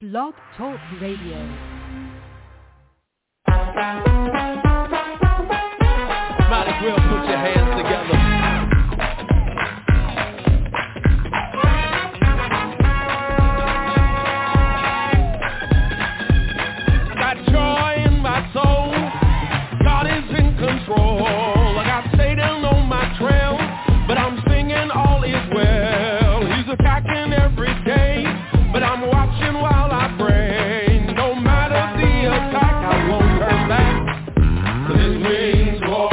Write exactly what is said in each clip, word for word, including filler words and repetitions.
Blog Talk Radio. Might as well put your hands together. Got joy in my soul. God is in control. I got Satan on my trail, but I'm singing all is well. He's attacking every day, but I'm watching while I pray. No matter the attack, I won't turn back. 'Cause this means war.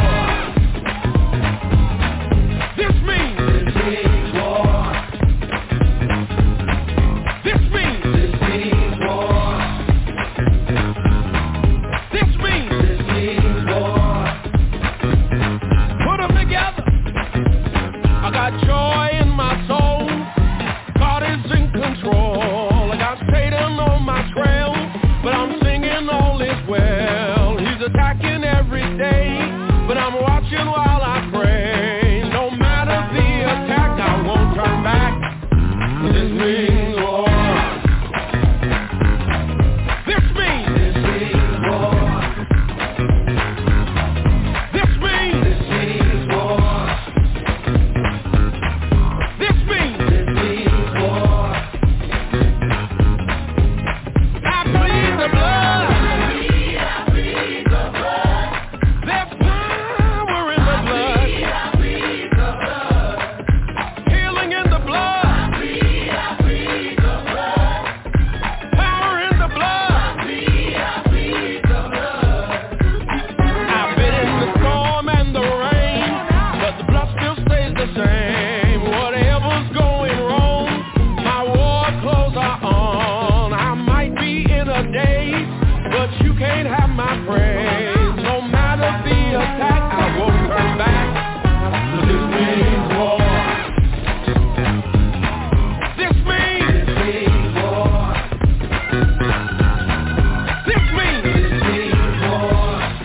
This means This means war. This means This means war. This means This means war. Put them together. I got joy in my soul. God is in control. I got Satan on my trail, but I'm singing all is well. He's attacking every day, but I'm watching while I pray. No matter the attack, I won't turn back. This means war. This means This means war. This means This means war. This means This means war. I plead the blood. I plead the blood. There's power in the blood. I plead the blood. Healing in the blood. I plead, I plead the blood. Power in the blood. I plead, I plead the blood. I've been in the storm and the rain, but the blood still stays the same. Whatever's going wrong, my war clothes are on. I might be in a daze, but you can't have my praise. No matter the attack, I won't turn back. 'Cause this means war. This means This means war. This means This means war.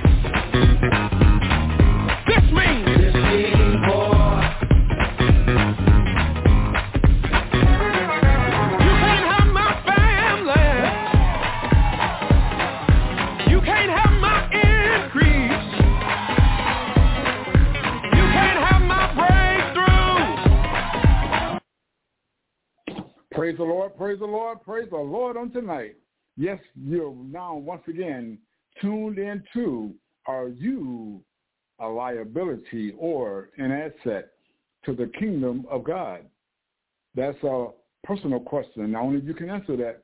This means This means war. You can't have my family. You can't have my increase. You can't have my breakthrough. Praise the Lord, praise the Lord, praise the Lord on tonight. Yes, you're now once again tuned into Are You a Liability or an Asset to the Kingdom of God? That's a personal question. Now, only you can answer that.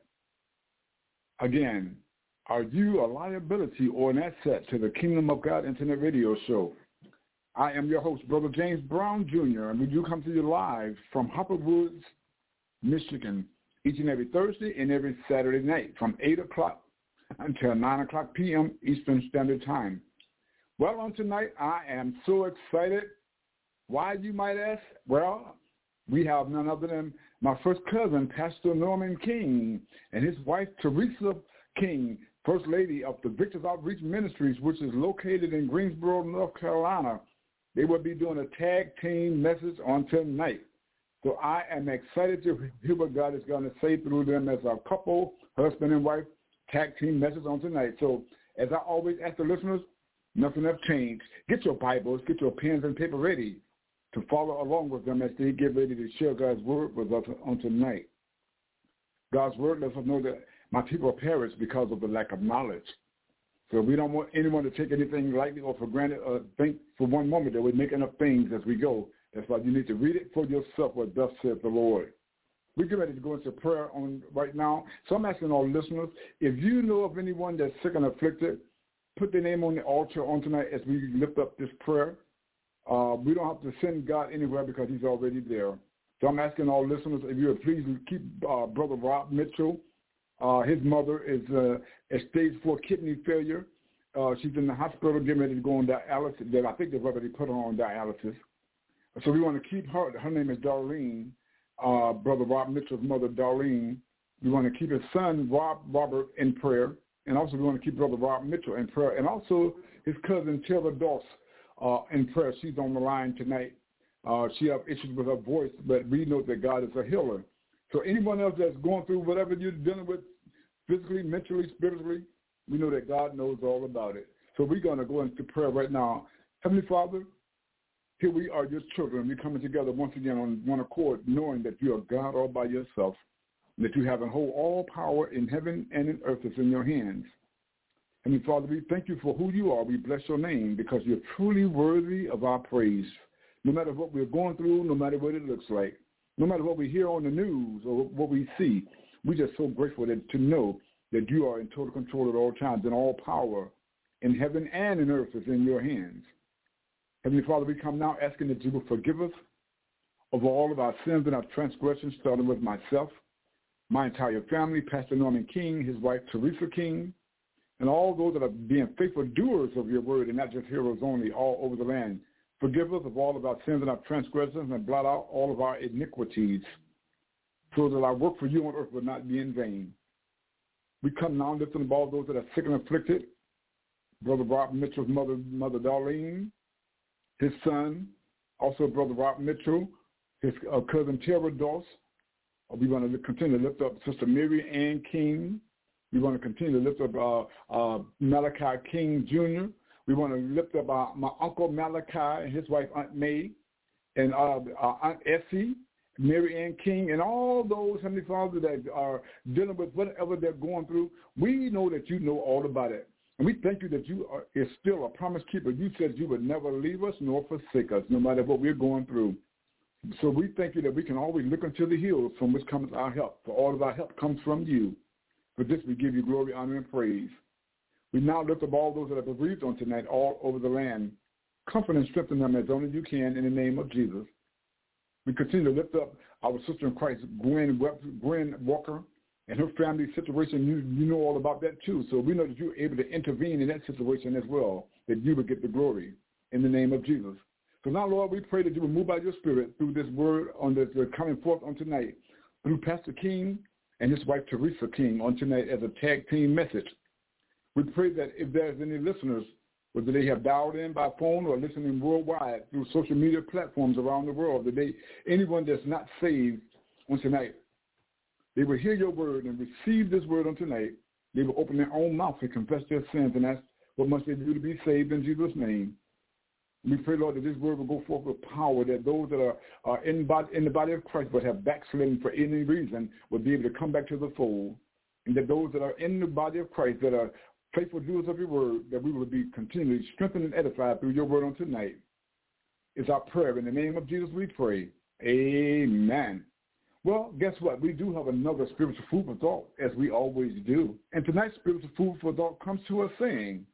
Again, are you a liability or an asset to the Kingdom of God Internet Radio Show? I am your host, Brother James Brown, Junior, and we do come to you live from Hopper Woods, Michigan, each and every Thursday and every Saturday night from eight o'clock until nine o'clock p.m. Eastern Standard Time. Well, on tonight, I am so excited. Why, you might ask? Well, we have none other than my first cousin, Pastor Norman King, and his wife, Teresa King, First Lady of the Victor's Outreach Ministries, which is located in Greensboro, North Carolina. They will be doing a tag team message on tonight. So I am excited to hear what God is going to say through them as a couple, husband and wife, tag team message on tonight. So as I always ask the listeners, nothing has changed. Get your Bibles, get your pens and paper ready to follow along with them as they get ready to share God's word with us on tonight. God's word lets us know that my people perish because of the lack of knowledge. So we don't want anyone to take anything lightly or for granted or think for one moment that we're making up things as we go. That's why you need to read it for yourself, what thus says the Lord. We get ready to go into prayer on right now. So I'm asking all listeners, if you know of anyone that's sick and afflicted, put their name on the altar on tonight as we lift up this prayer. Uh, we don't have to send God anywhere because he's already there. So I'm asking all listeners, if you would please keep uh, Brother Rob Mitchell. Uh, his mother is uh, at stage four kidney failure. Uh, she's in the hospital getting ready to go on dialysis. I think they've already put her on dialysis. So we want to keep her. Her name is Darlene, uh, Brother Rob Mitchell's mother, Darlene. We want to keep his son, Rob Robert, in prayer. And also we want to keep Brother Rob Mitchell in prayer. And also his cousin, Taylor Doss, uh, in prayer. She's on the line tonight. Uh, she has issues with her voice, but we know that God is a healer. So anyone else that's going through whatever you're dealing with physically, mentally, spiritually. We know that God knows all about it. So we're going to go into prayer right now. Heavenly Father, here we are, your children. We're coming together once again on one accord, knowing that you are God all by yourself, and that you have and hold all power in heaven and in earth is in your hands. Heavenly Father, we thank you for who you are. We bless your name because you're truly worthy of our praise. No matter what we're going through, no matter what it looks like, no matter what we hear on the news or what we see, we're just so grateful that, to know that you are in total control at all times, and all power in heaven and in earth is in your hands. Heavenly Father, we come now asking that you will forgive us of all of our sins and our transgressions, starting with myself, my entire family, Pastor Norman King, his wife Teresa King, and all those that are being faithful doers of your word and not just hearers only all over the land. Forgive us of all of our sins and our transgressions, and blot out all of our iniquities, so that our work for you on earth will not be in vain. We come now lifting up all those that are sick and afflicted. Brother Rob Mitchell's mother, Mother Darlene, his son, also Brother Rob Mitchell, his uh, cousin Tara Doss. Uh, we want to continue to lift up Sister Mary Ann King. We want to continue to lift up uh, uh, Malachi King Junior We want to lift up uh, my Uncle Malachi and his wife Aunt May, and uh, uh, Aunt Essie, Mary Ann King, and all those, Heavenly Father, that are dealing with whatever they're going through. We know that you know all about it. And we thank you that you are is still a promise keeper. You said you would never leave us nor forsake us, no matter what we're going through. So we thank you that we can always look unto the hills from which comes our help. For all of our help comes from you. For this we give you glory, honor, and praise. We now lift up all those that are bereaved on tonight all over the land. Comfort and strengthen them as only you can in the name of Jesus. We continue to lift up our sister in Christ, Gwen, Gwen Walker, and her family situation. You, you know all about that too. So we know that you're able to intervene in that situation as well, that you will get the glory in the name of Jesus. So now, Lord, we pray that you will move by your spirit through this word on this uh, coming forth on tonight, through Pastor King and his wife Teresa King on tonight as a tag team message. We pray that if there's any listeners, whether they have dialed in by phone or listening worldwide through social media platforms around the world, that they, anyone that's not saved on tonight, they will hear your word and receive this word on tonight. They will open their own mouth and confess their sins and ask what must they do to be saved in Jesus' name. We pray, Lord, that this word will go forth with power, that those that are, are in, body, in the body of Christ but have backslidden for any reason will be able to come back to the fold, and that those that are in the body of Christ that are faithful doers of your word, that we will be continually strengthened and edified through your word on tonight. It's our prayer. In the name of Jesus we pray. Amen. Well, guess what? We do have another spiritual food for thought, as we always do. And tonight's spiritual food for thought comes to us saying,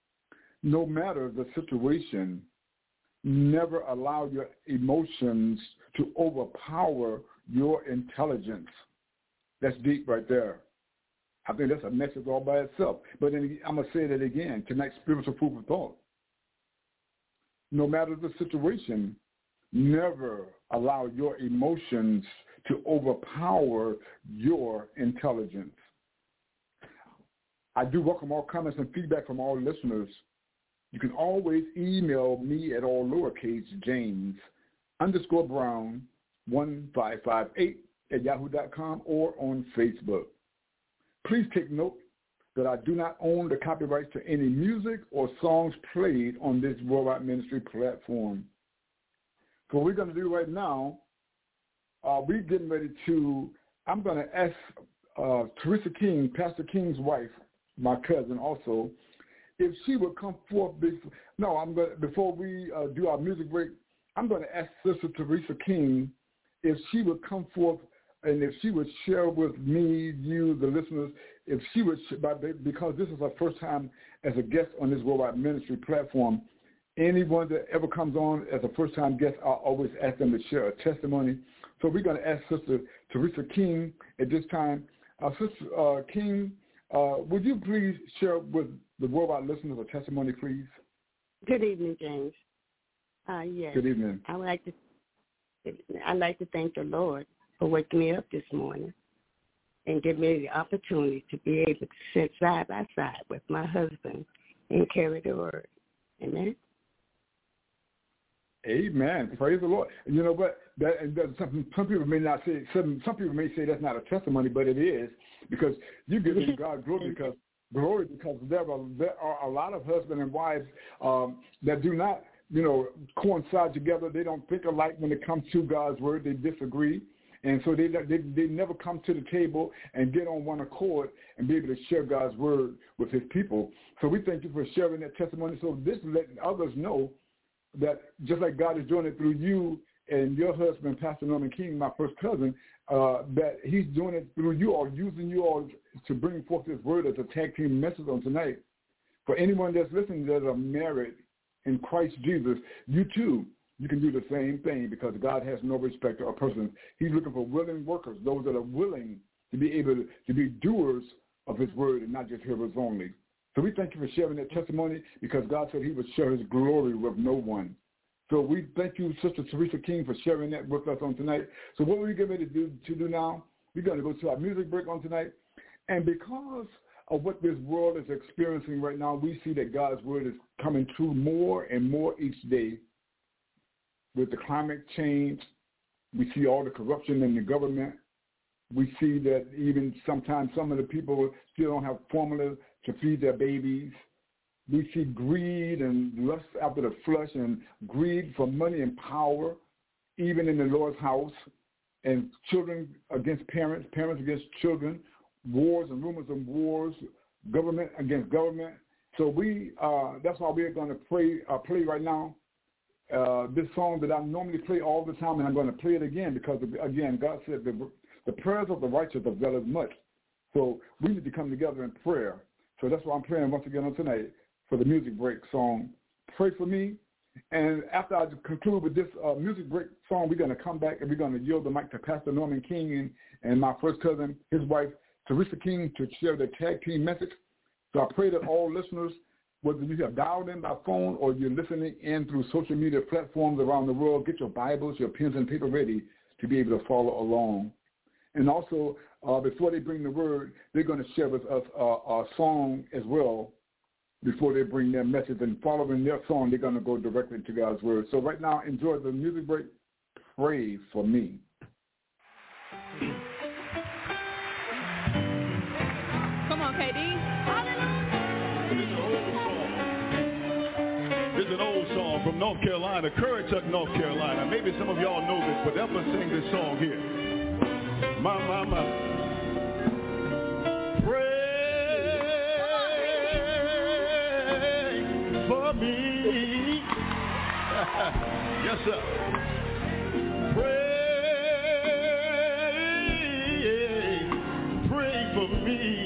no matter the situation, never allow your emotions to overpower your intelligence. That's deep right there. I think that's a message all by itself. But then I'm going to say that again, tonight's spiritual food for thought. No matter the situation, never allow your emotions to overpower your intelligence. I do welcome all comments and feedback from all listeners. You can always email me at all lowercase James underscore Brown one five five eight at yahoo dot com or on Facebook. Please take note that I do not own the copyrights to any music or songs played on this Worldwide Ministry platform. So what we're going to do right now, uh, we're getting ready to, I'm going to ask uh, Teresa King, Pastor King's wife, my cousin also, if she would come forth. Before, no, I'm going to, before we uh, do our music break, I'm going to ask Sister Teresa King if she would come forth and if she would share with me, you, the listeners, if she would, because this is her first time as a guest on this Worldwide Ministry platform, anyone that ever comes on as a first-time guest, I always ask them to share a testimony. So we're going to ask Sister Teresa King at this time. Uh, Sister uh, King, uh, would you please share with the Worldwide listeners a testimony, please? Good evening, James. Uh, yes. Good evening. I would like to. I'd like to thank the Lord for waking me up this morning and give me the opportunity to be able to sit side by side with my husband and carry the word. Amen. Amen. Praise the Lord. You know what? That, and that some, some people may not say. Some some people may say that's not a testimony, but it is, because you give God glory because glory because there are there are a lot of husbands and wives um, that do not, you know, coincide together. They don't think alike when it comes to God's word. They disagree. And so they, they they never come to the table and get on one accord and be able to share God's word with his people. So we thank you for sharing that testimony. So this is letting others know that just like God is doing it through you and your husband, Pastor Norman King, my first cousin, uh, that he's doing it through you all, using you all to bring forth this word as a tag team message on tonight. For anyone that's listening that are married in Christ Jesus, you too, you can do the same thing, because God has no respect of persons. He's looking for willing workers, those that are willing to be able to, to be doers of his word and not just hearers only. So we thank you for sharing that testimony, because God said he would share his glory with no one. So we thank you, Sister Teresa King, for sharing that with us on tonight. So what we're getting ready to do, to do now, we're going to go to our music break on tonight. And because of what this world is experiencing right now, we see that God's word is coming true more and more each day. With the climate change, we see all the corruption in the government. We see that even sometimes some of the people still don't have formula to feed their babies. We see greed and lust after the flesh and greed for money and power, even in the Lord's house, and children against parents, parents against children, wars and rumors of wars, government against government. So we, uh, that's why we're going to play, uh, play right now. Uh, this song that I normally play all the time, and I'm going to play it again because, again, God said the, the prayers of the righteous avail as much. So we need to come together in prayer. So that's why I'm playing once again on tonight for the music break song, Pray For Me. And after I conclude with this uh, music break song, we're going to come back and we're going to yield the mic to Pastor Norman King and, and my first cousin, his wife, Teresa King, to share the tag team message. So I pray that all listeners, whether you have dialed in by phone or you're listening in through social media platforms around the world, get your Bibles, your pens and paper ready to be able to follow along. And also, uh, before they bring the word, they're going to share with us a, a song as well before they bring their message. And following their song, they're going to go directly to God's word. So right now, enjoy the music break. Pray for me. Come on, K D. This is an old song from North Carolina, Currituck, North Carolina. Maybe some of y'all know this, but help us sing this song here. My, my, my. Pray for me. Yes, sir. Pray, pray for me.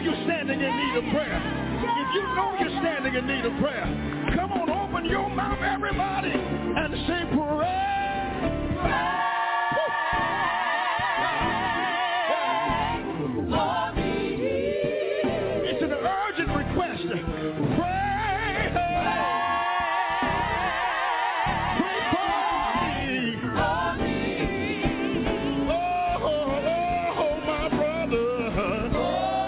you're standing in need of prayer, if you know you're standing in need of prayer, come on, open your mouth, everybody, and say prayer. Prayer. It's an urgent request. Pray. Pray for me. Oh, oh, oh, my brother. Oh,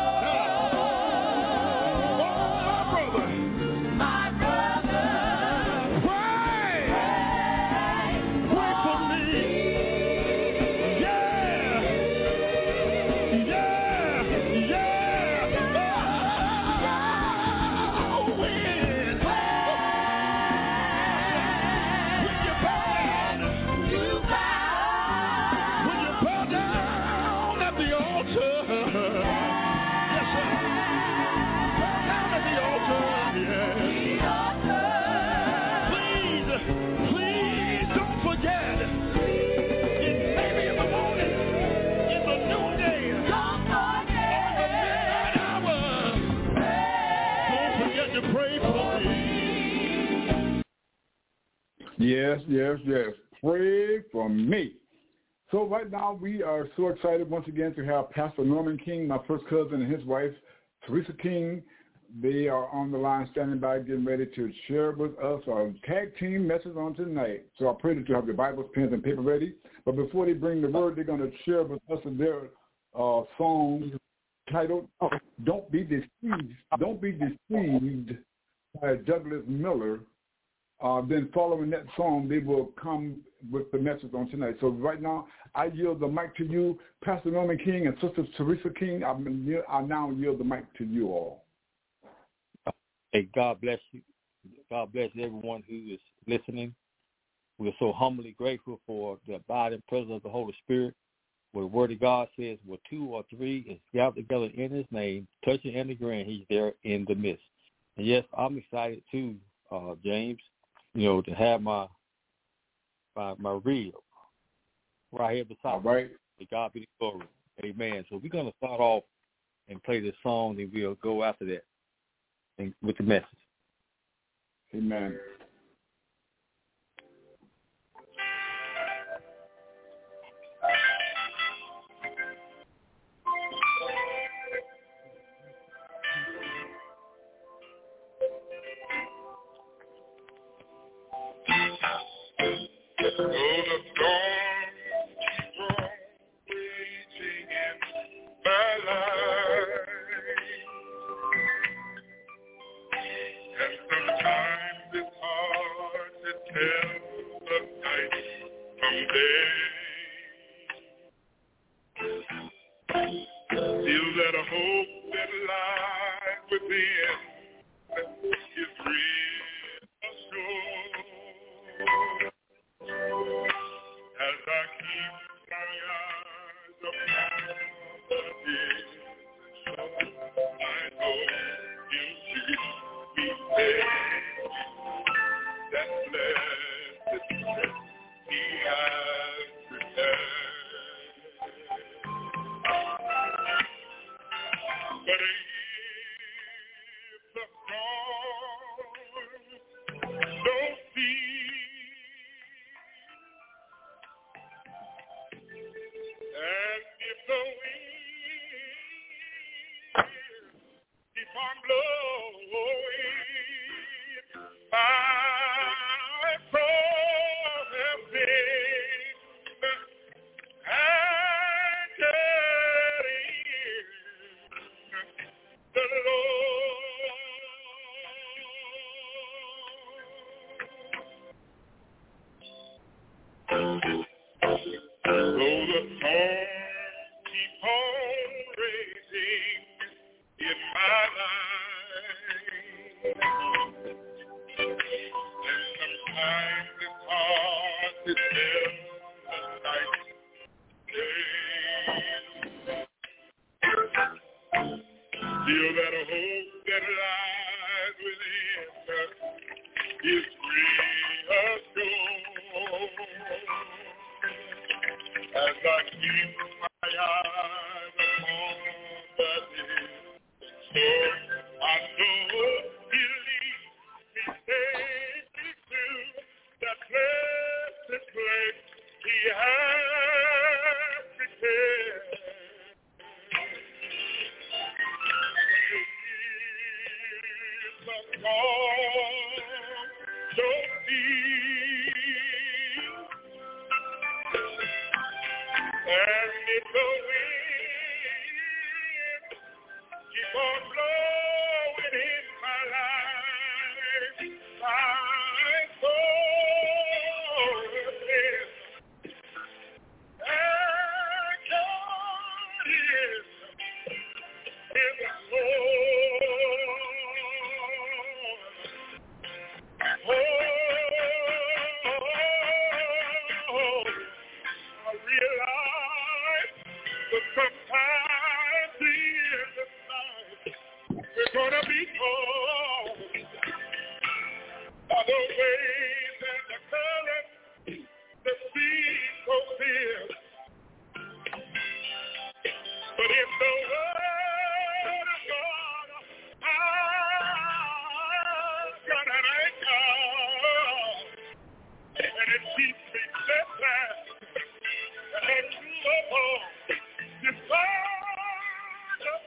my brother. Pray. Pray for me. Yeah. Yeah. Yeah. Oh, when. When you bow down. When you bow down at the altar. Yes, sir. Bow down at the altar. Yeah. Please, please don't forget. It may be in the morning, in the noonday, or in the midnight hour. Don't forget to pray for me. Yes, yes, yes. Pray for me. So right now we are so excited once again to have Pastor Norman King, my first cousin, and his wife, Teresa King. They are on the line standing by getting ready to share with us our tag team message on tonight. So I pray that you have your Bibles, pens, and paper ready. But before they bring the word, they're going to share with us their uh, song titled Don't Be Deceived. Don't Be Deceived by Douglas Miller. Uh, then following that song, they will come with the message on tonight. So right now, I yield the mic to you, Pastor Norman King and Sister Teresa King. I, I now yield the mic to you all. Hey, God bless you. God bless everyone who is listening. We're so humbly grateful for the abiding presence of the Holy Spirit. Where the Word of God says, where two or three is gathered together in His name, touching and agreeing, He's there in the midst. And yes, I'm excited too, uh, James, you know, to have my my, my reel right here beside All right. me. To God be the glory. Amen. So we're going to start off and play this song, and we'll go after that and with the message. Amen. Though the storm keeps on raging in my life, and sometimes it's hard to tell the night from day. Still that hope that lies within is reassured. As I keep my eyes upon the distance, I know you'll keep me safe. That blessed rest He has prepared. But if the storm don't cease, and if the wind keep on blowing, I promise Him and get in the Lord. Though the storm keep on raging in my life, and sometimes it's hard to tell the night day. Still that hope that lies within is reassured. As I keep my eyes upon the distance, I know he leads me safely to that blessed place he has prepared. The calm so deep, and if the wind keep on blowing in my life, my soul is, and God is in the Lord. Oh, I realize that sometimes in the night we're gonna be called by the waves and the currents, the sea goes in. But if the word of God, I've got an anchor, and it keeps me steadfast and unmovable. This word of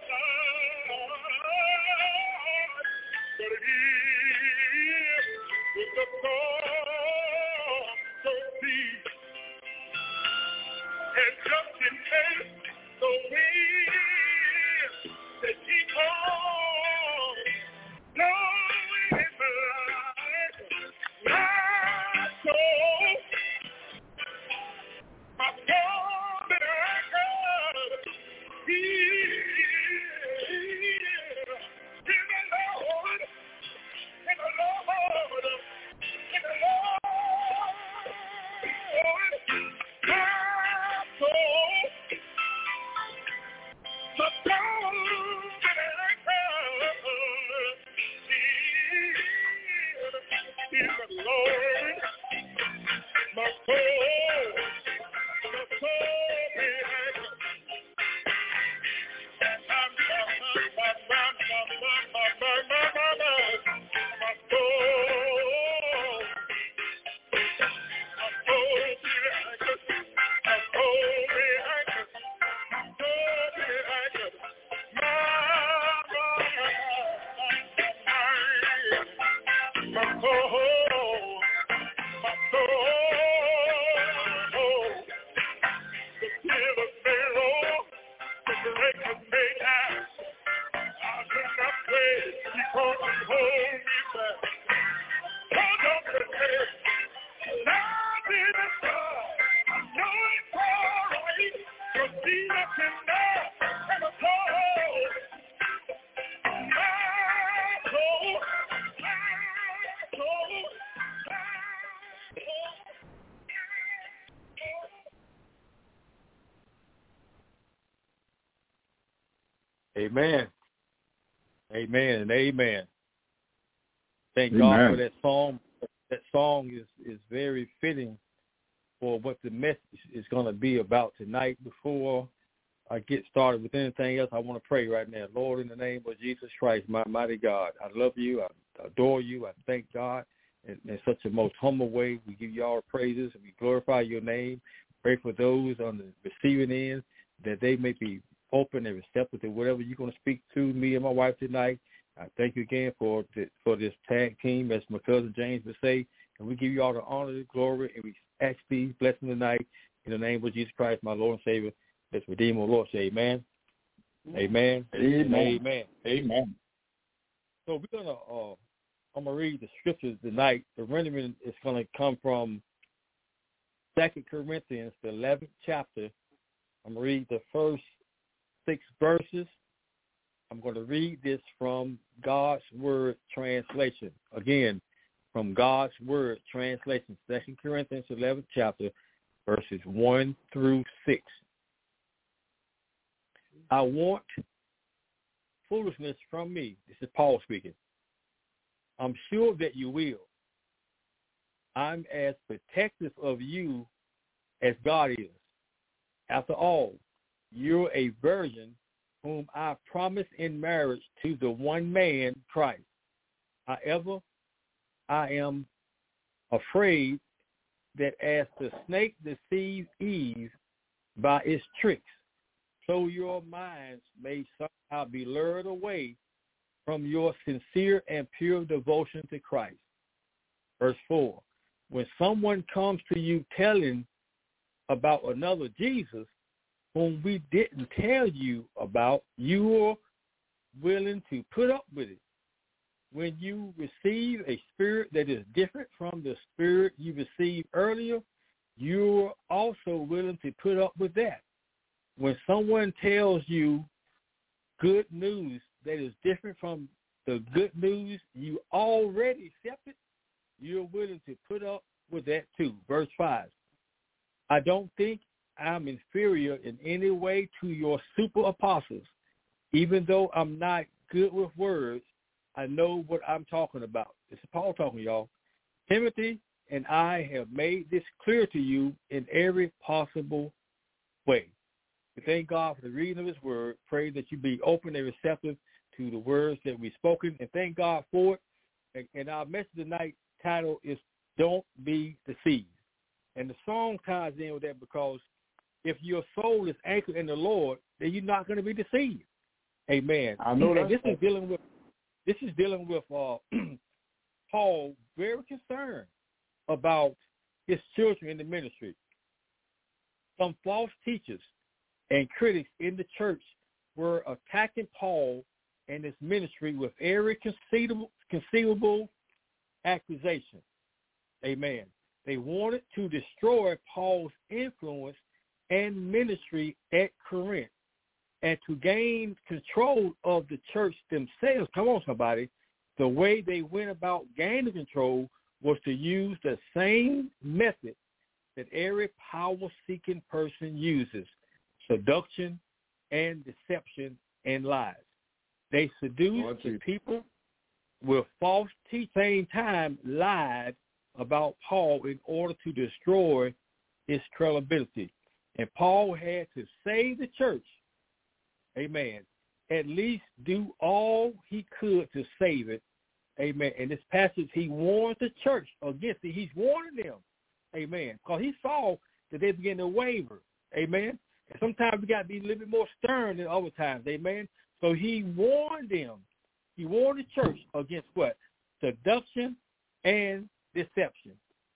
God, but it is with the storm so deep, and just in case the wind that keep on blowing in my life, my soul, my soul that I got, he in the Lord, in the Lord, in the Lord, my soul. The soul that I got is the Lord, my soul, my soul behind it. My, my, my, my, my, my, my, my, my soul, my soul behind it, my soul behind it. Amen. Amen and amen. Thank Amen. God for that song. That song is, is very fitting for what the message is going to be about tonight. Before I get started with anything else, I want to pray right now. Lord, in the name of Jesus Christ, my mighty God, I love you. I adore you. I thank God in, in such a most humble way. We give you all the praises and we glorify your name. Pray for those on the receiving end that they may be open and receptive to whatever you're going to speak to me and my wife tonight. I thank you again for the, for this tag team, as my cousin James would say, and we give you all the honor and glory, and we ask these blessings tonight in the name of Jesus Christ, my Lord and Savior, let's redeem our Lord. Say amen. Amen. Amen. Amen. Amen. So we're going to, uh, I'm going to read the scriptures tonight. The rendering is going to come from Second Corinthians, the eleventh chapter. I'm going to read the first six verses. I'm going to read this from God's Word translation. Again, from God's Word translation, Second Corinthians eleventh chapter, verses one through six. I want foolishness from me. This is Paul speaking. I'm sure that you will. I'm as protective of you as God is. After all, you're a virgin whom I promised in marriage to the one man, Christ. However, I am afraid that as the snake deceived Eve by its tricks, so your minds may somehow be lured away from your sincere and pure devotion to Christ. Verse four, when someone comes to you telling about another Jesus whom we didn't tell you about, you are willing to put up with it. When you receive a spirit that is different from the spirit you received earlier, you're also willing to put up with that. When someone tells you good news that is different from the good news you already accepted, you're willing to put up with that too. Verse five, I don't think I'm inferior in any way to your super apostles. Even though I'm not good with words, I know what I'm talking about. This is Paul talking, y'all. Timothy and I have made this clear to you in every possible way. We thank God for the reading of his word. Pray that you be open and receptive to the words that we've spoken, and thank God for it. And, and our message tonight title is Don't Be Deceived. And the song ties in with that because if your soul is anchored in the Lord, then you're not going to be deceived. Amen. I know and that. this is dealing with this is dealing with uh, Paul, very concerned about his children in the ministry. Some false teachers and critics in the church were attacking Paul and his ministry with every conceivable, conceivable accusation. Amen. They wanted to destroy Paul's influence and ministry at Corinth and to gain control of the church themselves. Come on, somebody. The way they went about gaining control was to use the same method that every power-seeking person uses, seduction and deception and lies. They seduced the people with false teaching, at the same time lied about Paul in order to destroy his credibility. And Paul had to save the church, amen, at least do all he could to save it, amen. In this passage, he warned the church against it. He's warning them, amen, because he saw that they began to waver, amen. And sometimes we got to be a little bit more stern than other times, amen. So he warned them. He warned the church against what? Seduction and deception.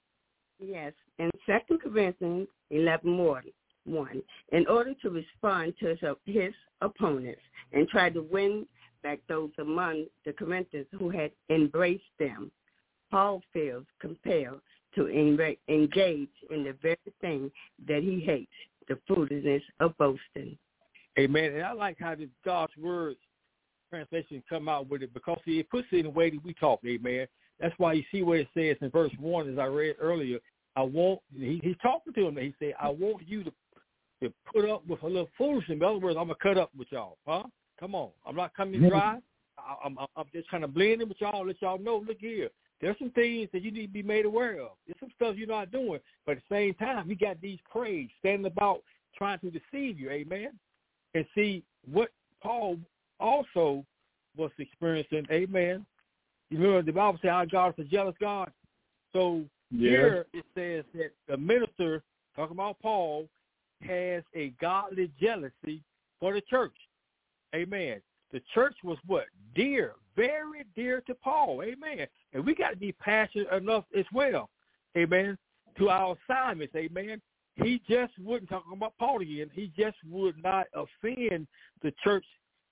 Yes, in Second Corinthians eleven one, in order to respond to his opponents and try to win back those among the Corinthians who had embraced them, Paul feels compelled to engage in the very thing that he hates, the foolishness of boasting. Amen. And I like how the God's words translation come out with it because see, it puts it in the way that we talk, amen. That's why you see what it says in verse one, as I read earlier. I want, he, he's talking to him, he said, I want you to, to put up with a little foolishness. In other words, I'm going to cut up with y'all, huh? Come on. I'm not coming dry. I, I'm, I'm just kind of blending with y'all, let y'all know, look here. There's some things that you need to be made aware of. There's some stuff you're not doing. But at the same time, you got these cranes standing about trying to deceive you, amen. And see, what Paul also was experiencing, amen. You remember the Bible says our God is a jealous God. So yeah. Here it says that the minister, talking about Paul, has a godly jealousy for the church. Amen. The church was what? Dear, very dear to Paul. Amen. And we got to be passionate enough as well, amen, to our assignments, amen. He just wouldn't, talk about Paul again, he just would not offend the church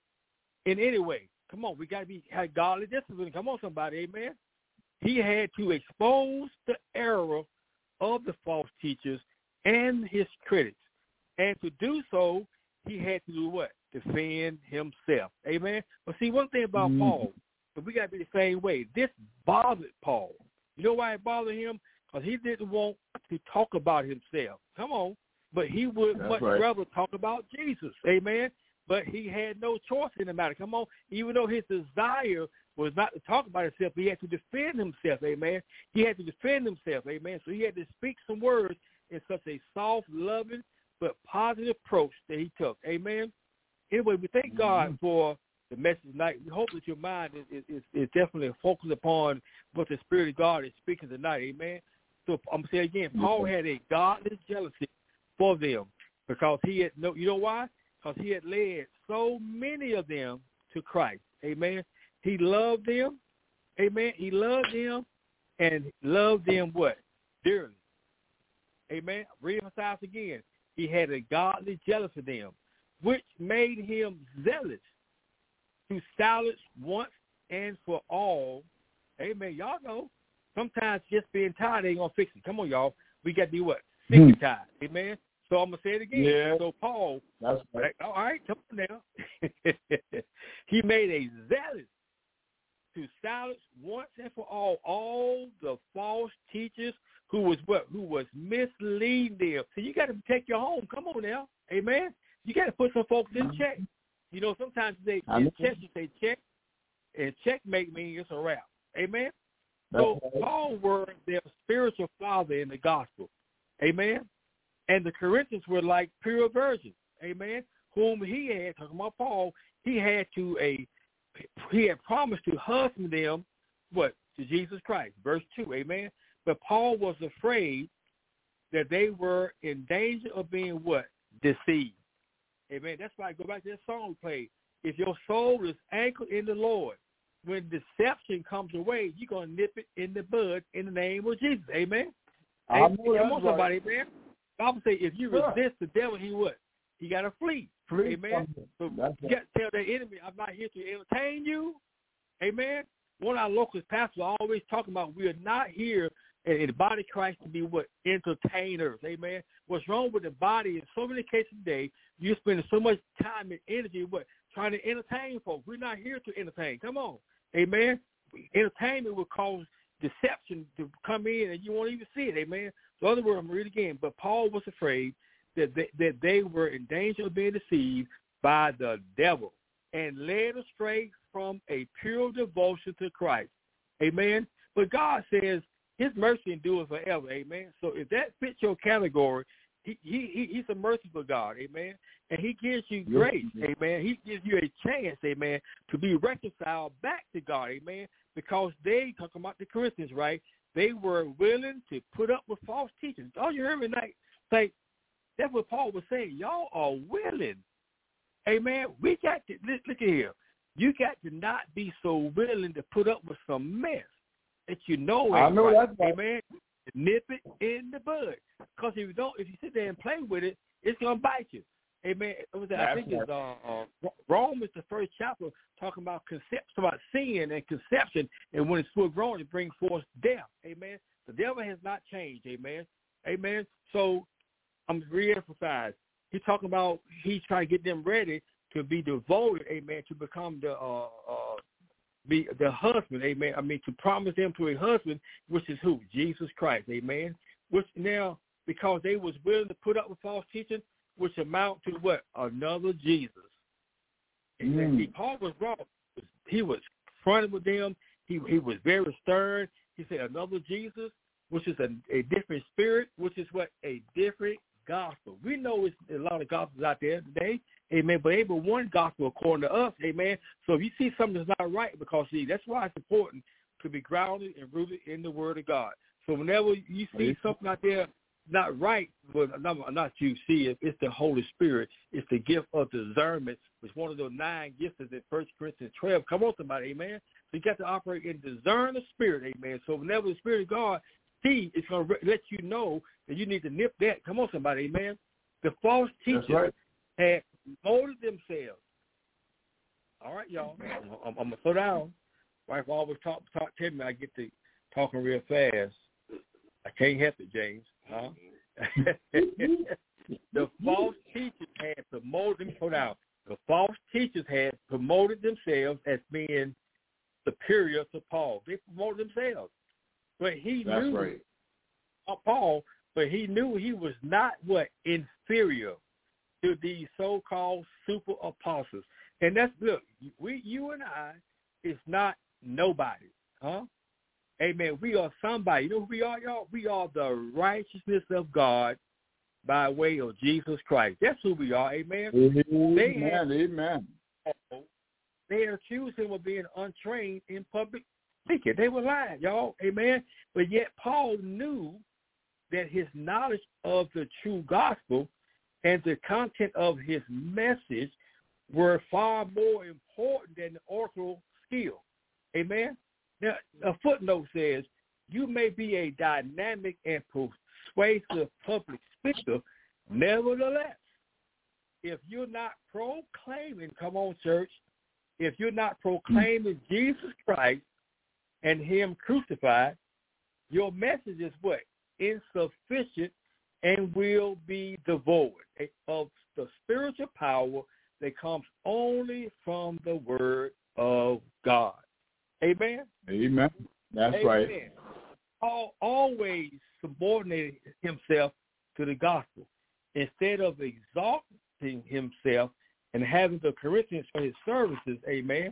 in any way. Come on, we got to be have godly discipline. Come on, somebody, amen. He had to expose the error of the false teachers and his critics. And to do so, he had to do what? Defend himself. Amen? But see, one thing about mm. Paul, but we got to be the same way. This bothered Paul. You know why it bothered him? Because he didn't want to talk about himself. Come on. But he would That's much right. rather talk about Jesus. Amen? But he had no choice in the matter. Come on. Even though his desire was not to talk about himself, he had to defend himself. Amen? He had to defend himself. Amen? So he had to speak some words in such a soft, loving, but positive approach that he took. Amen? Anyway, we thank God for the message tonight. We hope that your mind is, is, is definitely focused upon what the Spirit of God is speaking tonight. Amen. So I'm going to say again, Paul had a godly jealousy for them because he had, no, you know why? Because he had led so many of them to Christ. Amen. He loved them. Amen. He loved them and loved them what? Dearly. Amen. Re-emphasize again. He had a godly jealousy of them, which made him zealous to silence once and for all. Amen. Y'all know sometimes just being tired ain't going to fix it. Come on, y'all. We got to be what? Sick and tired. Amen. So I'm going to say it again. Yeah. So Paul, That's right. all right, come on now. He made a zealous to silence once and for all all the false teachers who was what? Who was misleading them. So you got to protect your home. Come on now. Amen. You got to put some folks in check. You know, sometimes they in check, you say check, and checkmate means it's a wrap. Amen. So Paul was their spiritual father in the gospel. Amen. And the Corinthians were like pure virgins. Amen. Whom he had, talking about Paul, he had to a he had promised to husband them, what? To Jesus Christ. Verse two. Amen. But Paul was afraid that they were in danger of being what? Deceived. Amen. That's why I go back to that song we played. If your soul is anchored in the Lord, when deception comes away, you're going to nip it in the bud in the name of Jesus. Amen. Amen. Come on, somebody, man. Bible say if you resist yeah. the devil, he what? He got to flee. flee. Amen. So That's you got to tell the enemy, I'm not here to entertain you. Amen. One of our local pastors always talking about we are not here in the body of Christ to be what? Entertainers. Amen. What's wrong with the body in so many cases today, you're spending so much time and energy what? Trying to entertain folks. We're not here to entertain. Come on. Amen. Entertainment will cause deception to come in and you won't even see it. Amen. So in other words, I'm going to read it again. But Paul was afraid that they, that they were in danger of being deceived by the devil and led astray from a pure devotion to Christ. Amen. But God says his mercy endures forever. Amen. So if that fits your category, he, he, he's a merciful God. Amen. And he gives you grace. Yes. Amen. He gives you a chance, amen, to be reconciled back to God. Amen. Because they, talking about the Corinthians, right, they were willing to put up with false teachings. All you heard me tonight say, that's what Paul was saying. Y'all are willing. Amen. We got to, look, look at here. You got to not be so willing to put up with some mess that you know ain't I know right. That's right. Amen. Nip it in the bud. Because if you don't, if you sit there and play with it, it's going to bite you. Amen. It was, I think it's uh, uh, Romans, the first chapter, talking about conception, about sin and conception, and when it's full grown, it brings forth death. Amen. The devil has not changed. Amen. Amen. So I'm re-emphasized. He's talking about he's trying to get them ready to be devoted. Amen. To become the uh, uh, be the husband. Amen. I mean, to promise them to a husband, which is who? Jesus Christ. Amen. Which now, because they was willing to put up with false teaching, which amount to what? Another Jesus. Amen. Mm. See, Paul was wrong. He was fronted with them. He he was very stern. He said another Jesus, which is a, a different spirit, which is what? A different gospel. We know it's a lot of gospels out there today. Amen. But ain't but one gospel according to us. Amen. So if you see something that's not right, because see, that's why it's important to be grounded and rooted in the Word of God. So whenever you see something out there not right, but not, not you see it, it's the Holy Spirit. It's the gift of discernment. It's one of those nine gifts in First Corinthians twelve. Come on, somebody, amen. So you got to operate in discern the Spirit, amen. So whenever the Spirit of God see, it's going to let you know that you need to nip that. Come on, somebody, amen. The false teachers right. had molded themselves. All right, y'all. I'm, I'm, I'm going to slow down. Wife always talk, talk, tell me I get to talking real fast. I can't help it, James. Huh? The false teachers had promoted them. Out. The false teachers had promoted themselves as being superior to Paul. They promoted themselves, but he That's knew right. Paul. But he knew he was not what inferior to these so-called super apostles. And that's look, we, you and I, is not nobody, huh? Amen. We are somebody. You know who we are, y'all? We are the righteousness of God by way of Jesus Christ. That's who we are, amen? Amen, they have, amen. They accused him of being untrained in public speaking. They were lying, y'all, amen? But yet Paul knew that his knowledge of the true gospel and the content of his message were far more important than the oratorial skill. Amen? Now, a footnote says, you may be a dynamic and persuasive public speaker. Nevertheless, if you're not proclaiming, come on, church, if you're not proclaiming Jesus Christ and him crucified, your message is what? Insufficient and will be devoid of the spiritual power that comes only from the word of God. Amen? Amen. That's Amen. right. Paul always subordinated himself to the gospel. Instead of exalting himself and having the Corinthians for his services, amen,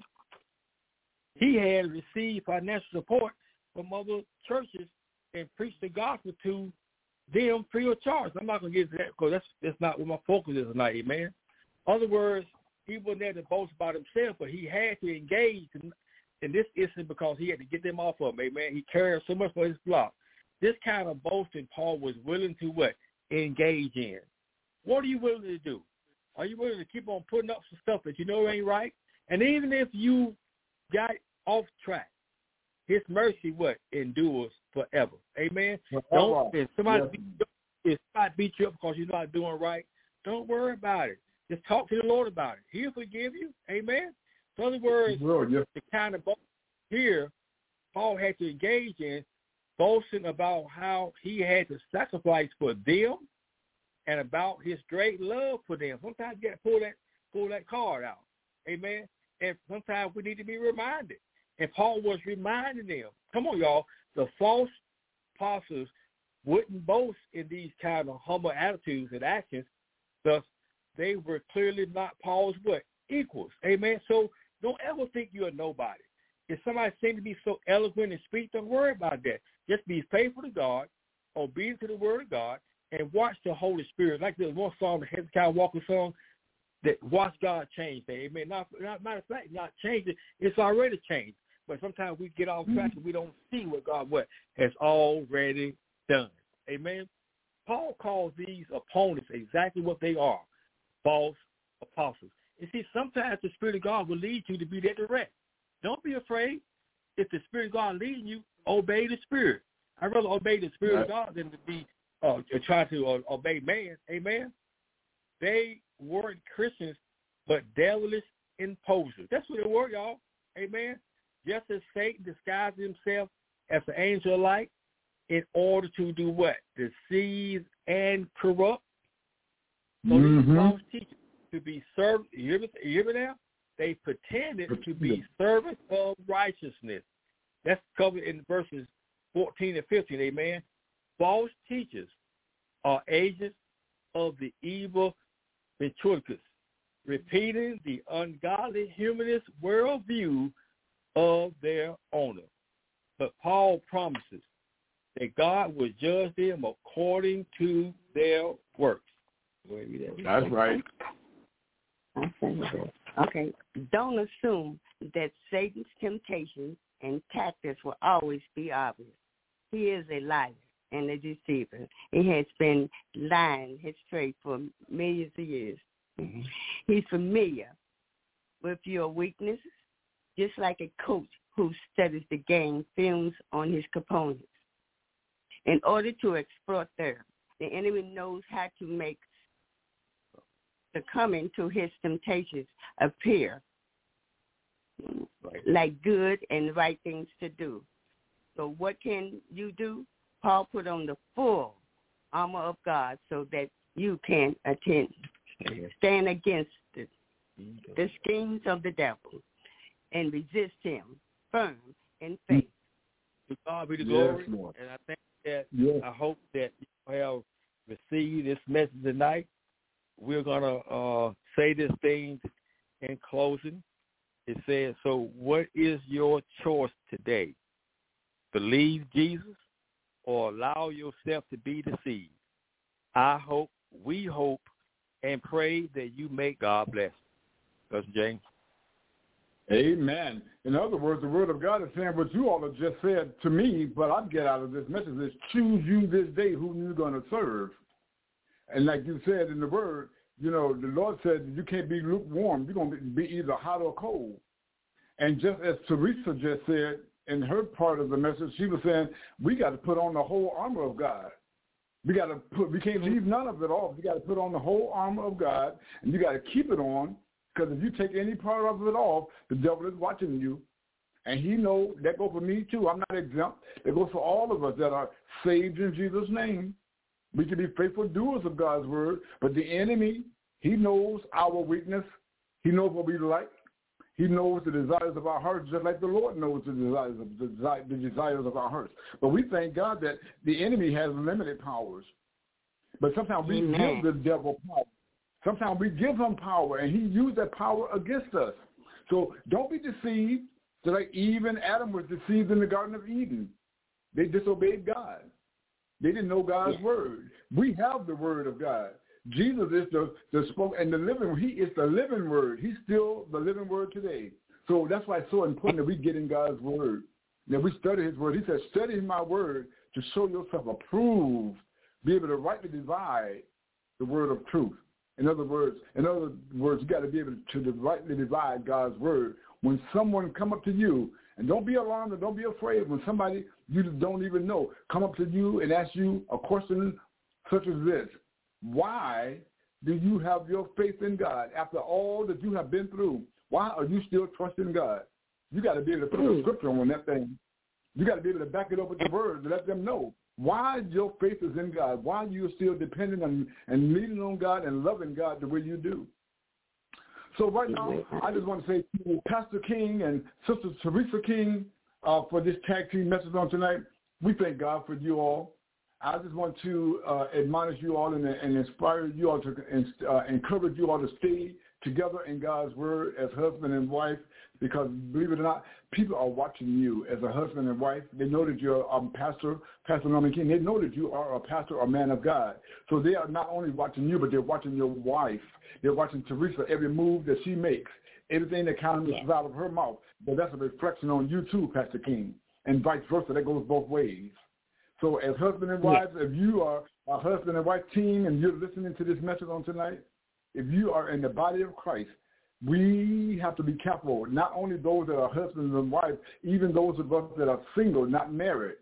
he had received financial support from other churches and preached the gospel to them free of charge. I'm not going to get into that because that's, that's not what my focus is tonight, amen. In other words, he wasn't there to boast about himself, but he had to engage in, in this instance because he had to get them off of him, amen. He cared so much for his flock. This kind of boasting Paul was willing to what? Engage in. What are you willing to do? Are you willing to keep on putting up some stuff that you know ain't right? And even if you got off track, his mercy, what? Endures forever. Amen? Forever. Don't, if somebody, yes. beat, if somebody beat you up because you're not doing right, don't worry about it. Just talk to the Lord about it. He'll forgive you. Amen? So in other words, will, yes. the kind of boast here Paul had to engage in, boasting about how he had to sacrifice for them and about his great love for them. Sometimes you got to pull that, pull that card out. Amen? And sometimes we need to be reminded. And Paul was reminding them, come on, y'all, the false apostles wouldn't boast in these kind of humble attitudes and actions. Thus, they were clearly not Paul's what? Equals. Amen? So don't ever think you're nobody. If somebody seems to be so eloquent and speak, don't worry about that. Just be faithful to God, obedient to the word of God, and watch the Holy Spirit. Like there's one song, the Hezekiah Walker song, that watch God change things. Amen. Not, not, matter of fact, not change it. It's already changed. But sometimes we get off track and we don't see what God what has already done. Amen. Paul calls these opponents exactly what they are, false apostles. You see, sometimes the Spirit of God will lead you to be that direct. Don't be afraid. If the Spirit of God leading you, obey the Spirit. I'd rather obey the Spirit right. of God than to be uh, to try to uh, obey man. Amen. They weren't Christians, but devilish imposers. That's what they were, y'all. Amen. Just as Satan disguised himself as an angel of light in order to do what? Deceive and corrupt. So mm-hmm. these false teachers to be served, you hear me, you hear me now? They pretended to be servants of righteousness. That's covered in verses fourteen and fifteen, amen. False teachers are agents of the evil ventriloquist, repeating the ungodly humanist worldview of their owner. But Paul promises that God will judge them according to their works. That's right. Okay. Don't assume that Satan's temptations and tactics will always be obvious. He is a liar and a deceiver. He has been lying his trade for millions of years. Mm-hmm. He's familiar with your weaknesses, just like a coach who studies the game films on his opponents. In order to exploit them, the enemy knows how to make succumbing to his temptations appear like good and right things to do. So what can you do? Paul put on the full armor of God so that you can attend, stand against the, the schemes of the devil and resist him firm in faith. To God be the glory. Yes, and I think that yes. I hope that you have received this message tonight. We're going to uh, say this thing in closing. It says, so what is your choice today? Believe Jesus or allow yourself to be deceived? I hope we hope and pray that you make God bless. Cousin James. Amen. In other words, the word of God is saying what you all have just said to me, but I get out of this message is choose you this day whom you're going to serve. And like you said in the word, you know, the Lord said you can't be lukewarm. You're going to be either hot or cold. And just as Teresa just said in her part of the message, she was saying we got to put on the whole armor of God. We got to put, we can't leave none of it off. You got to put on the whole armor of God, and you got to keep it on. Because if you take any part of it off, the devil is watching you. And he knows that goes for me too. I'm not exempt. That goes for all of us that are saved in Jesus' name. We can be faithful doers of God's word. But the enemy, he knows our weakness. He knows what we like. He knows the desires of our hearts, just like the Lord knows the desires of the, the desires of our hearts. But we thank God that the enemy has limited powers. But sometimes we Amen. give the devil power. Sometimes we give him power, and he used that power against us. So don't be deceived. So like Eve and Adam were deceived in the Garden of Eden. They disobeyed God. They didn't know God's yeah. word. We have the word of God. Jesus is the, the spoke and the living. He is the living word. He's still the living word today. So that's why it's so important that we get in God's word, that we study his word. He says, study my word to show yourself approved, be able to rightly divide the word of truth. In other words, in other words, you got to be able to rightly divide God's word. When someone come up to you, and don't be alarmed and don't be afraid when somebody you don't even know come up to you and ask you a question such as this: why do you have your faith in God after all that you have been through? Why are you still trusting God? You got to be able to put a scripture on that thing. You got to be able to back it up with the word to let them know why your faith is in God, why you're still dependent on and leaning on God and loving God the way you do. So right now, I just want to say to Pastor King and Sister Teresa King uh, for this tag team message on tonight, we thank God for you all. I just want to uh, admonish you all and, and inspire you all to uh, encourage you all to stay together in God's word as husband and wife, because believe it or not, people are watching you as a husband and wife. They know that you're a um, pastor, Pastor Norman King. They know that you are a pastor or man of God. So they are not only watching you, but they're watching your wife. They're watching Teresa, every move that she makes, everything that comes yes. out of her mouth. But that's a reflection on you too, Pastor King, and vice versa. That goes both ways. So as husband and wives, yes. if you are a husband and wife team and you're listening to this message on tonight, if you are in the body of Christ, we have to be careful, not only those that are husbands and wives, even those of us that are single, not married.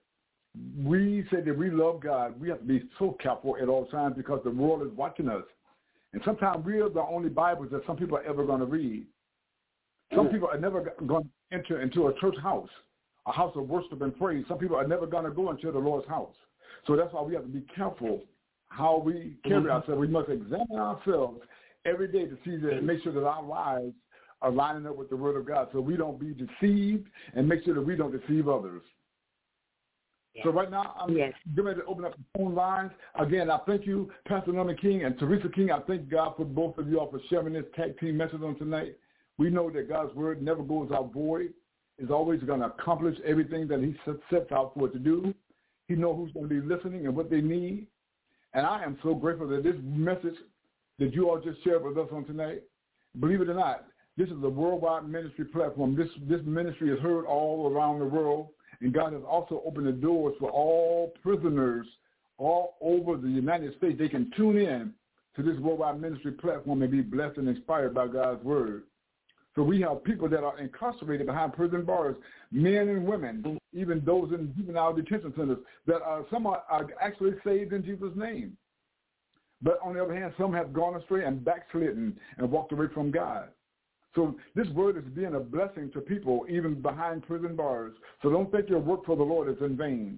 We say that we love God. We have to be so careful at all times because the world is watching us. And sometimes we are the only Bibles that some people are ever going to read. Some people are never going to enter into a church house, a house of worship and praise. Some people are never going to go into the Lord's house. So that's why we have to be careful how we carry mm-hmm. ourselves. We must examine ourselves every day to see that, make sure that our lives are lining up with the Word of God, so we don't be deceived, and make sure that we don't deceive others. Yes. So right now, I'm yes. getting ready to open up the phone lines. Again, I thank you, Pastor Norman King and Teresa King. I thank God for both of you all for sharing this tag team message on tonight. We know that God's Word never goes out void. It's always going to accomplish everything that he sets out for it to do. He knows who's going to be listening and what they need. And I am so grateful that this message that you all just shared with us on tonight, believe it or not, this is a worldwide ministry platform. This this ministry is heard all around the world, and God has also opened the doors for all prisoners all over the United States. They can tune in to this worldwide ministry platform and be blessed and inspired by God's word. So we have people that are incarcerated behind prison bars, men and women, even those in juvenile detention centers, that are, some are, are actually saved in Jesus' name. But on the other hand, some have gone astray and backslidden and walked away from God. So this word is being a blessing to people even behind prison bars. So don't think your work for the Lord is in vain.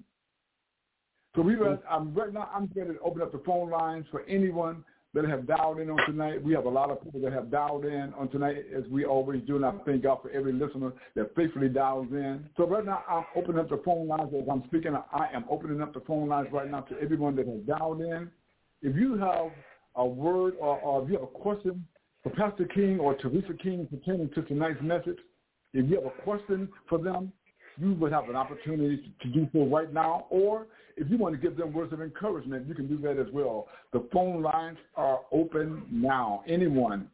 So we, I'm right now, I'm ready to open up the phone lines for anyone that have dialed in on tonight. We have a lot of people that have dialed in on tonight, as we always do, and I thank God for every listener that faithfully dials in. So right now, I'm opening up the phone lines as I'm speaking. I am opening up the phone lines right now to everyone that has dialed in. If you have a word or, or if you have a question for Pastor King or Teresa King pertaining to tonight's message, if you have a question for them, you would have an opportunity to do so right now. Or if you want to give them words of encouragement, you can do that as well. The phone lines are open now. Anyone?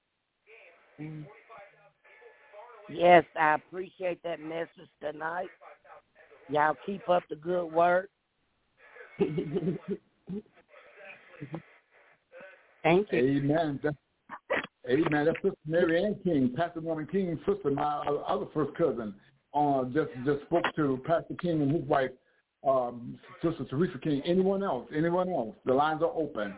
Yes, I appreciate that message tonight. Y'all keep up the good work. Thank you. Amen. That's, amen. That's Sister Mary Ann King, Pastor Norman King's sister, my other first cousin. Uh, just just spoke to Pastor King and his wife, um, Sister Teresa King. Anyone else? Anyone else? The lines are open.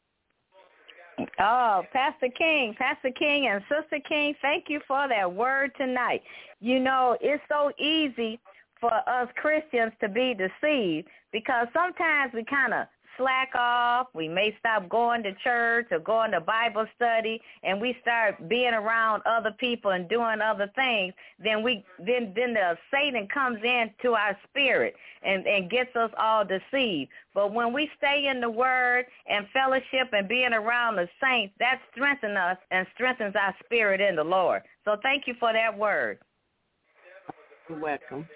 Oh, Pastor King, Pastor King and Sister King, thank you for that word tonight. You know, it's so easy for us Christians to be deceived because sometimes we kind of slack off. We may stop going to church or going to Bible study, and we start being around other people and doing other things. Then we then then the Satan comes into our spirit and, and gets us all deceived. But when we stay in the Word and fellowship and being around the saints, that strengthens us and strengthens our spirit in the Lord. So thank you for that word. You're welcome.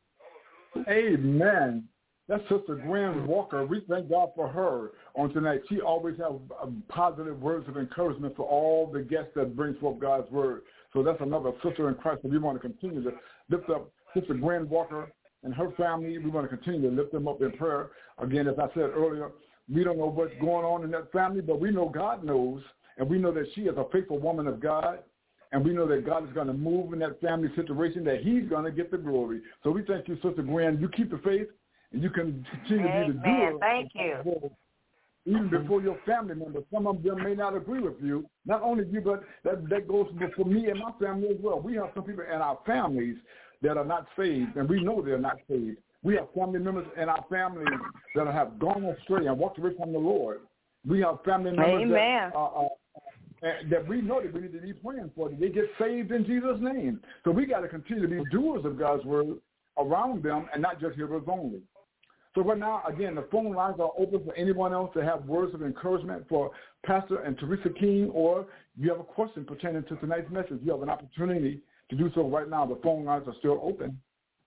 Amen. That's Sister Gwen Walker. We thank God for her on tonight. She always has um, positive words of encouragement for all the guests that bring forth God's word. So that's another sister in Christ that we want to continue to lift up. Sister Gwen Walker and her family, we want to continue to lift them up in prayer. Again, as I said earlier, we don't know what's going on in that family, but we know God knows, and we know that she is a faithful woman of God. And we know that God is going to move in that family situation, that he's going to get the glory. So we thank you, Sister Gwen. You keep the faith, and you can continue Amen. to be the doer. Thank you. Even before your family members. Some of them may not agree with you. Not only you, but that, that goes for me and my family as well. We have some people in our families that are not saved, and we know they're not saved. We have family members in our families that have gone astray and walked away from the Lord. We have family members Amen. that are, are And that we know that we need to be praying for them. They get saved in Jesus' name. So we got to continue to be doers of God's word around them and not just hearers only. So right now, again, the phone lines are open for anyone else to have words of encouragement for Pastor and Teresa King, or you have a question pertaining to tonight's message. You have an opportunity to do so right now. The phone lines are still open.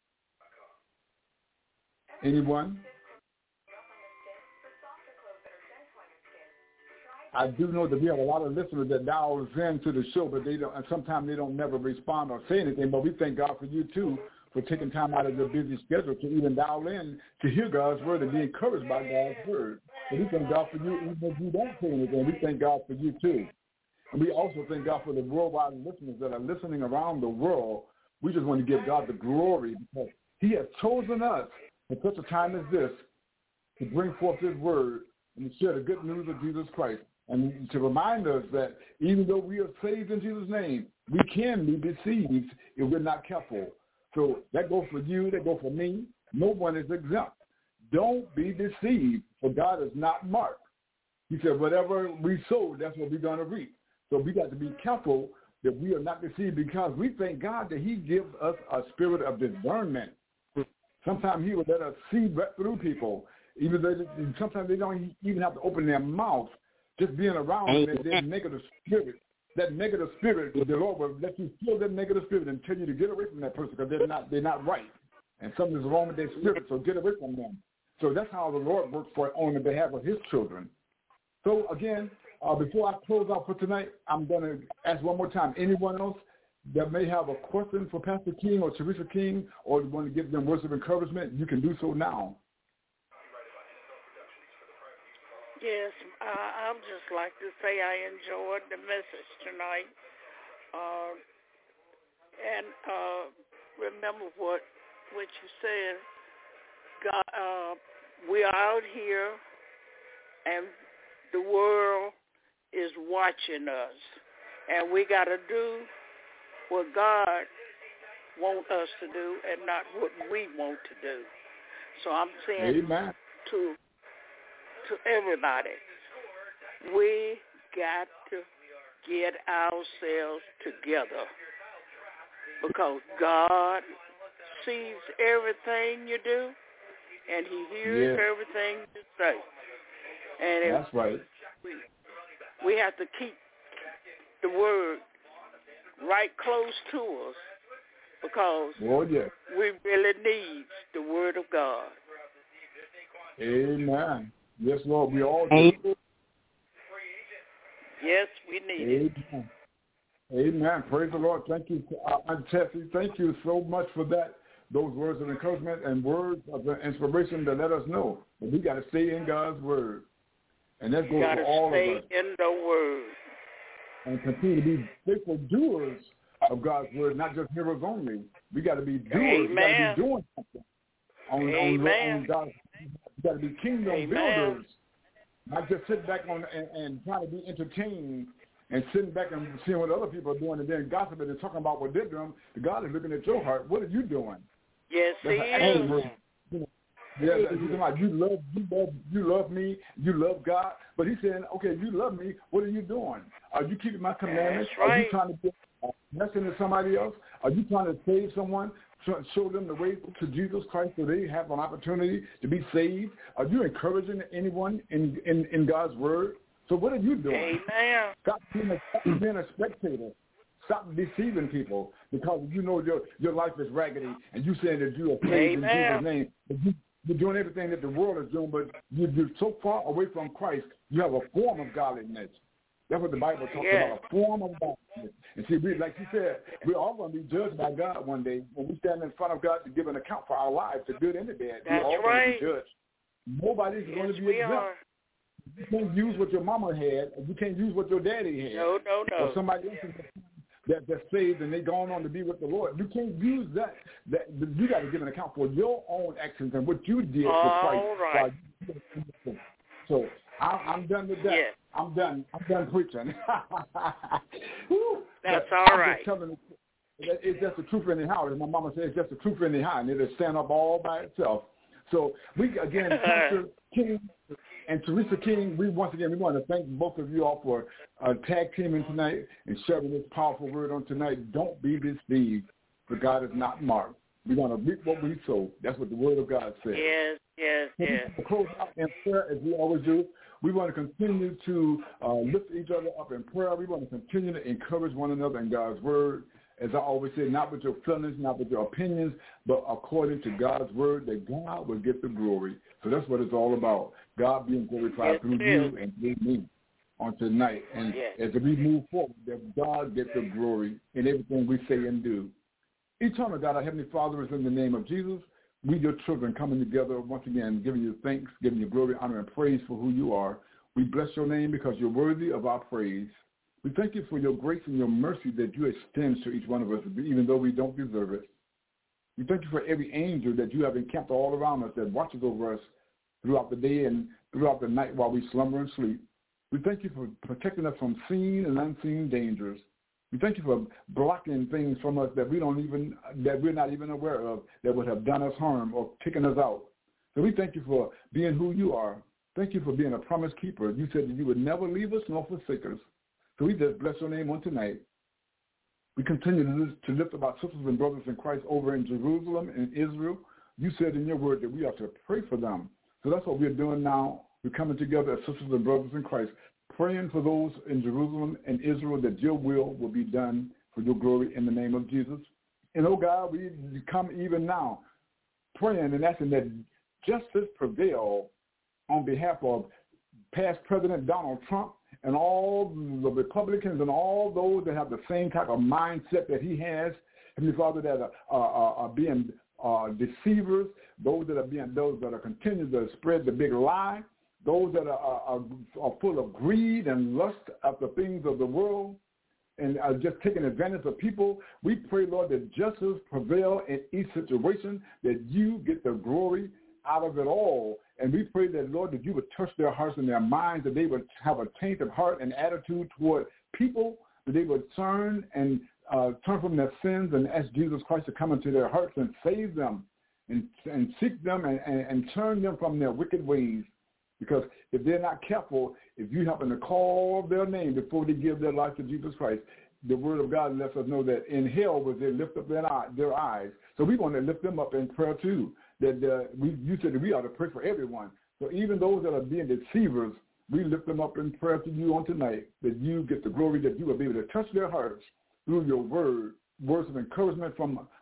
Anyone? I do know that we have a lot of listeners that dial in to the show, but they don't, and sometimes they don't never respond or say anything. But we thank God for you, too, for taking time out of your busy schedule to even dial in to hear God's word and be encouraged by God's word. So we thank God for you even if you don't say anything. We thank God for you, too. And we also thank God for the worldwide listeners that are listening around the world. We just want to give God the glory because he has chosen us for such a time as this to bring forth his word and to share the good news of Jesus Christ. And to remind us that even though we are saved in Jesus' name, we can be deceived if we're not careful. So that goes for you, that goes for me. No one is exempt. Don't be deceived, for God is not marked. He said, whatever we sow, that's what we're going to reap. So we got to be careful that we are not deceived because we thank God that he gives us a spirit of discernment. Sometimes he will let us see right through people. Even though sometimes they don't even have to open their mouth. Just being around that, that negative spirit, that negative spirit, the Lord will let you feel that negative spirit and tell you to get away from that person because they're not they're not right, and something's wrong with their spirit. So get away from them. So that's how the Lord works for on the behalf of his children. So again, uh, before I close out for tonight, I'm going to ask one more time. Anyone else that may have a question for Pastor King or Teresa King, or want to give them words of encouragement, you can do so now. Yes, uh, I would just like to say I enjoyed the message tonight. Uh, and uh, remember what what you said. God, uh, we are out here, and the world is watching us. And we got to do what God wants us to do and not what we want to do. So I'm saying Amen. to to everybody, we got to get ourselves together because God sees everything you do and he hears yeah. everything you say. And that's right. We, we have to keep the word right close to us because oh, yes. we really need the Word of God. Amen. Yes, Lord, we all do. Yes, we need Amen. it. Amen. Praise the Lord. Thank you, uh, Aunt Tessie. Thank you so much for that. Those words of encouragement and words of inspiration that let us know that we got to stay in God's Word. And that goes for all of us. Stay in the Word. And continue to be faithful doers of God's Word, not just hearers only. We got to be doers. Amen. We got to be doing something on, Amen. on, on God's. We got to be kingdom Amen. builders, not just sit back on and, and try to be entertained and sitting back and seeing what other people are doing and then gossiping and talking about what they're doing. God is looking at your heart. What are you doing? Yes, That's He is. is. Yeah, you like you love, you love, you love me, you love God. But He's saying, okay, you love me. What are you doing? Are you keeping my commandments? That's right. Are you trying to be a blessing to somebody else? Are you trying to save someone? Show them the way to Jesus Christ so they have an opportunity to be saved? Are you encouraging anyone in, in, in God's Word? So what are you doing? Amen. Stop being a, stop being a spectator. Stop deceiving people because you know your your life is raggedy and you saying that you are saved in Jesus' name. But you, you're doing everything that the world is doing, but you, you're so far away from Christ, you have a form of godliness. That's what the Bible talks yes. about, a form of godliness. And see, we, like you said, we're all going to be judged by God one day. When we stand in front of God to give an account for our lives, the good and the bad, That's we're all right. going to be judged. Nobody's yes, going to be we exempt. Are. You can't use what your mama had. You can't use what your daddy had. No, no, no. Or somebody else that that's saved and they gone on to be with the Lord. You can't use that. That you got to give an account for your own actions and what you did all for Christ. Right. So I, I'm done with that. Yes. I'm done. I'm done preaching. That's but all I'm right. Just telling you, it's just the truth anyhow. As my mama said, it's just the truth anyhow, and it'll stand up all by itself. So we again, Pastor King and Teresa King, we once again we want to thank both of you all for uh, tag teaming tonight and sharing this powerful word on tonight. Don't be deceived, for God is not marked. We're going to reap what we sow. That's what the Word of God says. Yes, yes, so yes. To close out in prayer, as we always do, we want to continue to uh, lift each other up in prayer. We want to continue to encourage one another in God's Word. As I always say, not with your feelings, not with your opinions, but according to God's Word, that God will get the glory. So that's what it's all about, God being glorified yes, through you and through me on tonight. And yes. as we move forward, that God gets the glory in everything we say and do. Eternal God, our Heavenly Father, is in the name of Jesus. We, your children, coming together once again, giving you thanks, giving you glory, honor, and praise for who you are. We bless your name because you're worthy of our praise. We thank you for your grace and your mercy that you extend to each one of us, even though we don't deserve it. We thank you for every angel that you have encamped all around us that watches over us throughout the day and throughout the night while we slumber and sleep. We thank you for protecting us from seen and unseen dangers. We thank you for blocking things from us that we don't even, that we're not even aware of, that would have done us harm or taken us out. So we thank you for being who you are. Thank you for being a promise keeper. You said that you would never leave us nor forsake us. So we just bless your name on tonight. We continue to lift up our sisters and brothers in Christ over in Jerusalem and Israel. You said in your word that we are to pray for them. So that's what we're doing now. We're coming together as sisters and brothers in Christ, praying for those in Jerusalem and Israel that your will will be done for your glory in the name of Jesus. And, oh, God, we come even now praying and asking that justice prevail on behalf of past President Donald Trump and all the Republicans and all those that have the same type of mindset that he has, Heavenly Father, that are, are, are being uh, deceivers, those that are being, those that are continuing to spread the big lie, those that are, are, are full of greed and lust after things of the world and are just taking advantage of people. We pray, Lord, that justice prevail in each situation, that you get the glory out of it all. And we pray that, Lord, that you would touch their hearts and their minds, that they would have a tainted heart and attitude toward people, that they would turn and uh, turn from their sins and ask Jesus Christ to come into their hearts and save them and, and seek them and, and, and turn them from their wicked ways. Because if they're not careful, if you happen to call their name before they give their life to Jesus Christ, the word of God lets us know that in hell was they lift up their, eye, their eyes. So we want to lift them up in prayer too. That uh, we, you said that we ought to pray for everyone. So even those that are being deceivers, we lift them up in prayer to you on tonight, that you get the glory, that you will be able to touch their hearts through your word, words of encouragement from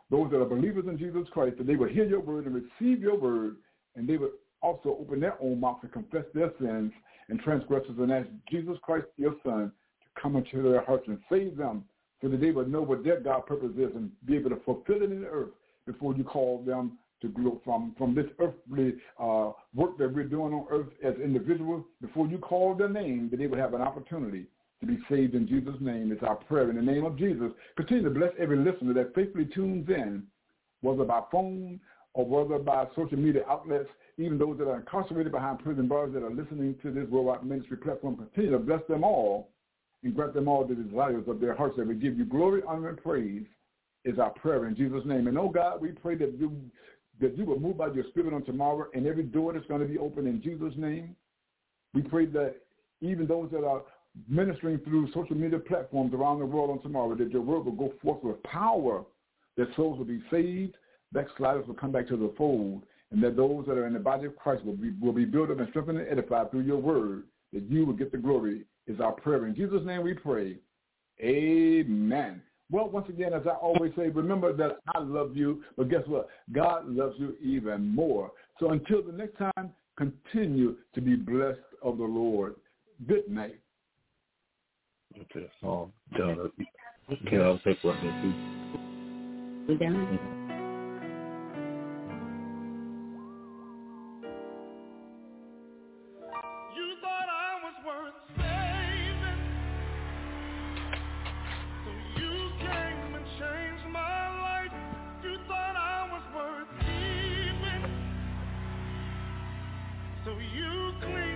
those that are believers in Jesus Christ, that they would hear your word and receive your word, and they would also open their own mouth to confess their sins and transgressions and ask Jesus Christ, your Son, to come into their hearts and save them so that they would know what their God purpose is and be able to fulfill it in the earth before you call them to go from, from this earthly uh, work that we're doing on earth as individuals. Before you call their name, that they would have an opportunity to be saved in Jesus' name. It's our prayer in the name of Jesus. Continue to bless every listener that faithfully tunes in, whether by phone or whether by social media outlets, even those that are incarcerated behind prison bars that are listening to this worldwide ministry platform. Continue to bless them all and grant them all the desires of their hearts that we give you glory, honor, and praise is our prayer in Jesus' name. And, oh, God, we pray that you that you will move by your spirit on tomorrow and every door that's going to be open in Jesus' name. We pray that even those that are ministering through social media platforms around the world on tomorrow, that your word will go forth with power, that souls will be saved, backsliders will come back to the fold, and that those that are in the body of Christ will be, will be built up and strengthened and edified through your word, that you will get the glory is our prayer. In Jesus' name we pray. Amen. Well, once again, as I always say, remember that I love you, but guess what? God loves you even more. So until the next time, continue to be blessed of the Lord. Good night. Okay, so done. Okay, I'll take one more too. We done? You thought I was worth saving, so you came and changed my life. You thought I was worth keeping, so you cleaned